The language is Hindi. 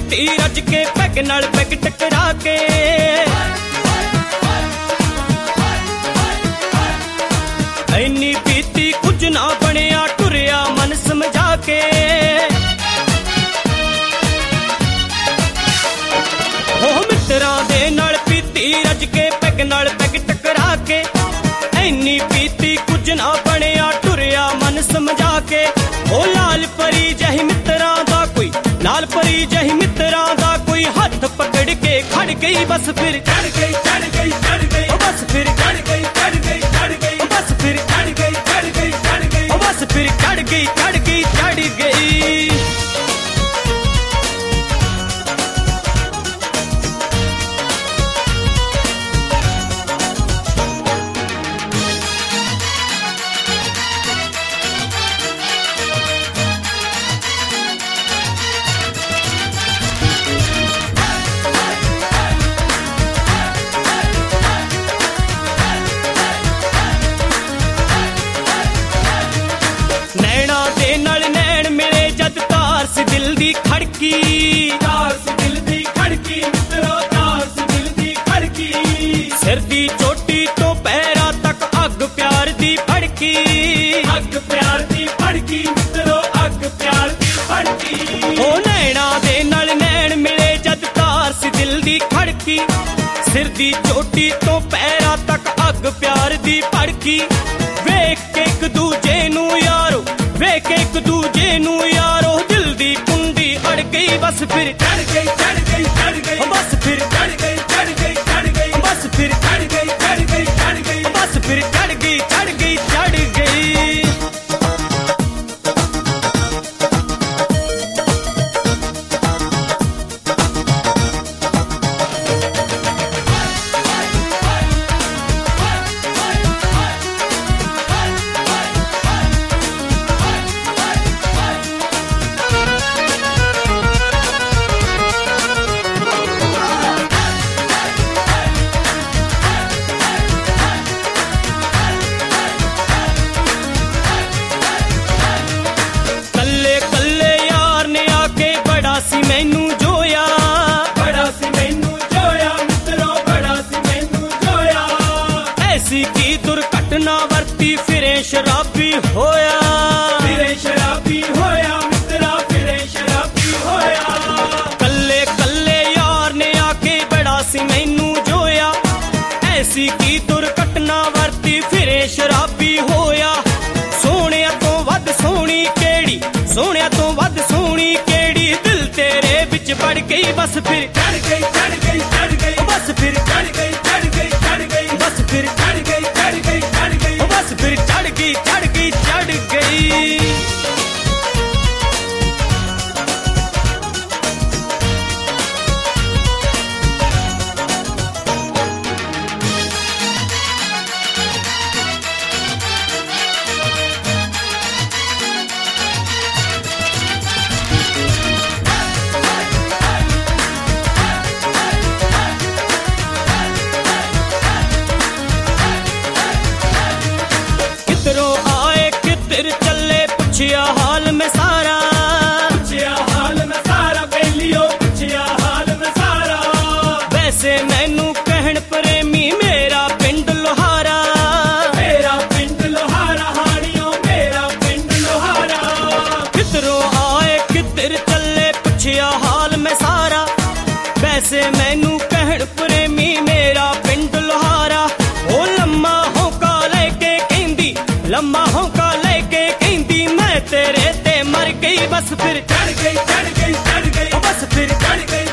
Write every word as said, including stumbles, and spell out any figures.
पीती रज के पैग नाल पैग टकरा के। इन्नी पीती कुछ ना बनिया टुरिया मन समझा के। हो मित्रा दे नाल पीती रज के पैग नाल पैग टकरा के। इन्नी पीती कुछ ना बनिया टुरिया मन समझा के। ओ लाल परी जही मित्रा दा कोई, लाल परी जही मित्रा दा कोई हाथ पकड़ के खड़ गई बस फिर चढ़ गई चढ़ गई चढ़ गई। ओ बस फिर चढ़ गई चढ़ गई चढ़ गई। ओ बस फिर चढ़ गई चढ़ गई चढ़ गई। ओ बस फिर चढ़ गई चढ़ गई चढ़ गई। दिल दी खड़की तार सी दिल दी खड़की मित्रो तार सी दिल दी खड़की। सिर दी चोटी तो पैरा तक अग प्यार दी फड़की। अग प्यार दी फड़की मित्रो अग प्यार दी फड़की। ओ नैना दे नाल नैन मिले जद तार सी दिल दी खड़की। सिर दी चोटी तो पैरा तक अग प्यार दी फड़की। वेख के एक दूजे नू यारो, वेख के एक दूजे नू यारो दिल दी कुंडी अड़ गई बस फिर चढ़ गई चढ़ गई चढ़ गई। बस फिर चढ़ गई चढ़ गई चढ़ गई। बस फिर चढ़ गई चढ़ गई चढ़ गई। बस फिर चढ़ गई चढ़ गई चढ़ गई। सी मैनू जोया बड़ा सी मैनू जोया मित्रों बड़ा सी मैनू जोया। ऐसी की दुर्घटना वर्ती फिरे शराबी होया। फिरे शराबी होया मित्रा फिरे शराबी होया। कल्ले कल्ले यार ने आके बड़ा सी मैनू जोया। ऐसी की दुर्घटना वर्ती फिरे शराबी होया। सोने तो वध सोनी केड़ी, सोने तो वध सोनी केड़ी दिल तेरे बिच बढ़ गई बस फिर चढ़ गई चढ़ गई चढ़ गई। बस फिर चढ़ गई चढ़ गई चढ़ गई। बस फिर चढ़ गई चढ़ गई चढ़ गई। बस फिर चढ़ गई चढ़ गई चढ़ गई। पुछिया हाल में सारा, पुछिया हाल में सारा बेलियो पुछिया हाल में सारा। वैसे मैनू कहन प्रेमी मेरा पिंड लोहारा। मेरा पिंड लोहारा हानियो मेरा पिंड लोहारा। किधरों आए किधर चले पुछिया हाल में सारा। वैसे मैनू कहन प्रेमी मेरा पिंड लोहारा। ओ लम्मा होका लेके कहंदी, लम्मा होका लेके कहंदी मैं तेरे ते मर गई बस फिर चढ़ गई चढ़ गई चढ़ गई। बस फिर चढ़ गई